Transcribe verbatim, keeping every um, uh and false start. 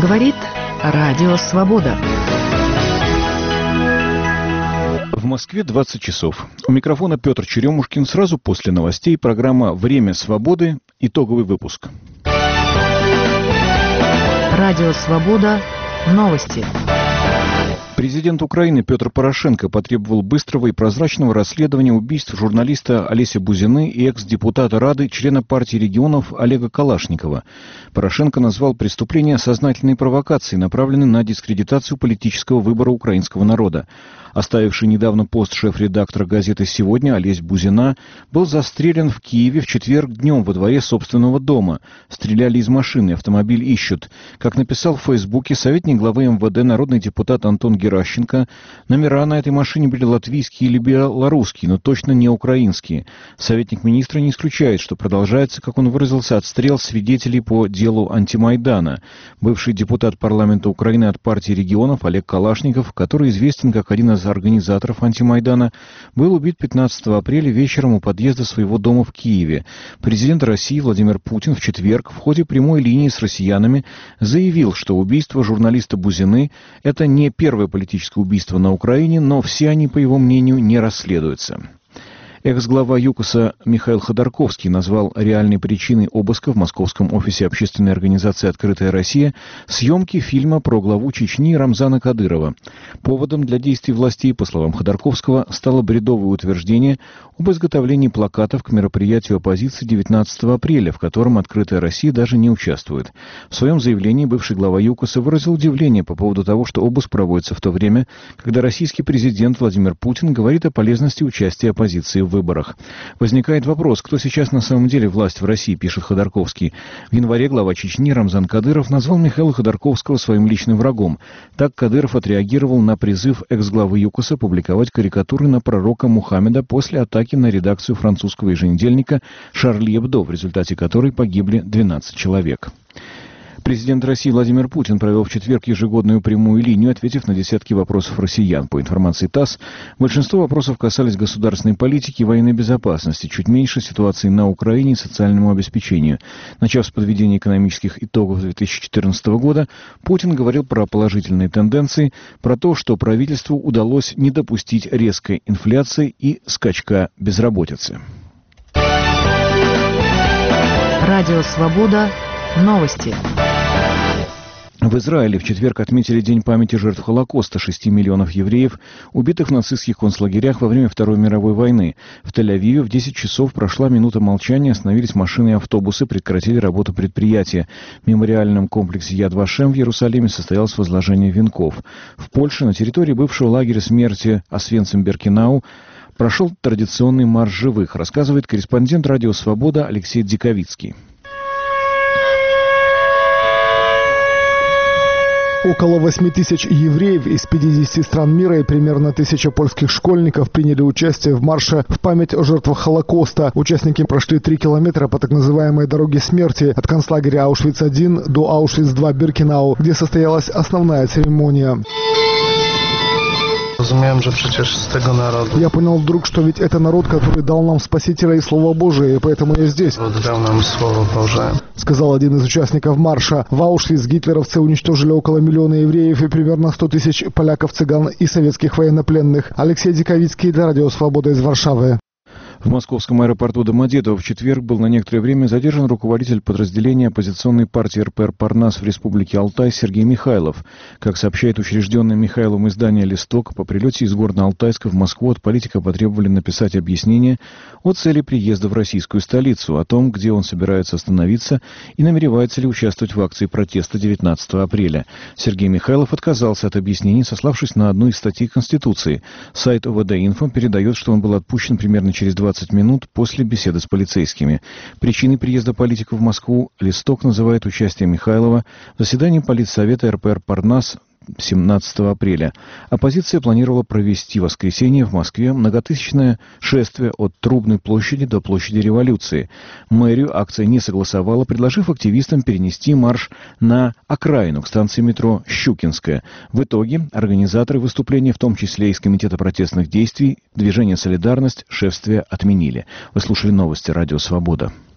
Говорит Радио Свобода. В Москве двадцать часов. У микрофона Петр Черемушкин. Сразу после новостей программа «Время свободы». Итоговый выпуск. Радио Свобода. Новости. Президент Украины Петр Порошенко потребовал быстрого и прозрачного расследования убийств журналиста Олеся Бузины и экс-депутата Рады, члена партии регионов Олега Калашникова. Порошенко назвал преступление сознательной провокацией, направленной на дискредитацию политического выбора украинского народа. Оставивший недавно пост шеф-редактора газеты «Сегодня» Олесь Бузина был застрелен в Киеве в четверг днем во дворе собственного дома. Стреляли из машины, автомобиль ищут. Как написал в Фейсбуке советник главы эм вэ дэ, народный депутат Антон Геращенко, номера на этой машине были латвийские или белорусские, но точно не украинские. Советник министра не исключает, что продолжается, как он выразился, отстрел свидетелей по делу антимайдана. Бывший депутат парламента Украины от партии регионов Олег Калашников, который известен как один из организаторов антимайдана, был убит пятнадцатого апреля вечером у подъезда своего дома в Киеве. Президент России Владимир Путин в четверг в ходе прямой линии с россиянами заявил, что убийство журналиста Бузины – это не первое политическое убийство на Украине, но все они, по его мнению, не расследуются. Экс-глава ЮКОСа Михаил Ходорковский назвал реальной причиной обыска в московском офисе общественной организации «Открытая Россия» съемки фильма про главу Чечни Рамзана Кадырова. Поводом для действий властей, по словам Ходорковского, стало бредовое утверждение об изготовлении плакатов к мероприятию оппозиции девятнадцатого апреля, в котором «Открытая Россия» даже не участвует. В своем заявлении бывший глава ЮКОСа выразил удивление по поводу того, что обыск проводится в то время, когда российский президент Владимир Путин говорит о полезности участия оппозиции в выборах. Возникает вопрос, кто сейчас на самом деле власть в России, пишет Ходорковский. В январе глава Чечни Рамзан Кадыров назвал Михаила Ходорковского своим личным врагом. Так Кадыров отреагировал на призыв экс-главы ЮКОСа публиковать карикатуры на пророка Мухаммеда после атаки на редакцию французского еженедельника «Шарли Эбдо», в результате которой погибли двенадцать человек. Президент России Владимир Путин провел в четверг ежегодную прямую линию, ответив на десятки вопросов россиян. По информации ТАСС, большинство вопросов касались государственной политики и военной безопасности, чуть меньше ситуации на Украине и социальному обеспечению. Начав с подведения экономических итогов две тысячи четырнадцатого года, Путин говорил про положительные тенденции, про то, что правительству удалось не допустить резкой инфляции и скачка безработицы. Радио Свобода. Новости. В Израиле в четверг отметили День памяти жертв Холокоста, шести миллионов евреев, убитых в нацистских концлагерях во время Второй мировой войны. В Тель-Авиве в десять часов прошла минута молчания, остановились машины и автобусы, прекратили работу предприятия. В мемориальном комплексе Яд Вашем в Иерусалиме состоялось возложение венков. В Польше на территории бывшего лагеря смерти Освенцим-Биркенау прошел традиционный марш живых, рассказывает корреспондент Радио Свобода Алексей Диковицкий. Около восьми тысяч евреев из пятидесяти стран мира и примерно тысяча польских школьников приняли участие в марше в память о жертвах Холокоста. Участники прошли три километра по так называемой дороге смерти от концлагеря Аушвиц один до Аушвиц два Биркенау, где состоялась основная церемония. Я понял вдруг, что ведь это народ, который дал нам Спасителя и Слово Божие, и поэтому я здесь. Дал нам Слово Божие. Сказал один из участников марша. В Аушвиц гитлеровцы уничтожили около миллиона евреев и примерно сто тысяч поляков, цыган и советских военнопленных. Алексей Диковицкий для Радио Свобода из Варшавы. В московском аэропорту Домодедово в четверг был на некоторое время задержан руководитель подразделения оппозиционной партии эр пэ эр «Парнас» в Республике Алтай Сергей Михайлов. Как сообщает учрежденное Михайловым издание «Листок», по прилете из Горно-Алтайска в Москву от политика потребовали написать объяснение о цели приезда в российскую столицу, о том, где он собирается остановиться и намеревается ли участвовать в акции протеста девятнадцатого апреля. Сергей Михайлов отказался от объяснений, сославшись на одну из статей Конституции. Сайт о вэ дэ-инфо передает, что он был отпущен примерно через двадцать минут после беседы с полицейскими. Причиной приезда политика в Москву «Листок» называет участие Михайлова в заседании политсовета эр пэ эр «Парнас» семнадцатого апреля. Оппозиция планировала провести в воскресенье в Москве многотысячное шествие от Трубной площади до площади Революции. Мэрию акция не согласовала, предложив активистам перенести марш на окраину к станции метро Щукинская. В итоге организаторы выступления, в том числе из Комитета протестных действий, движение «Солидарность», шествие отменили. Вы слушали новости «Радио Свобода».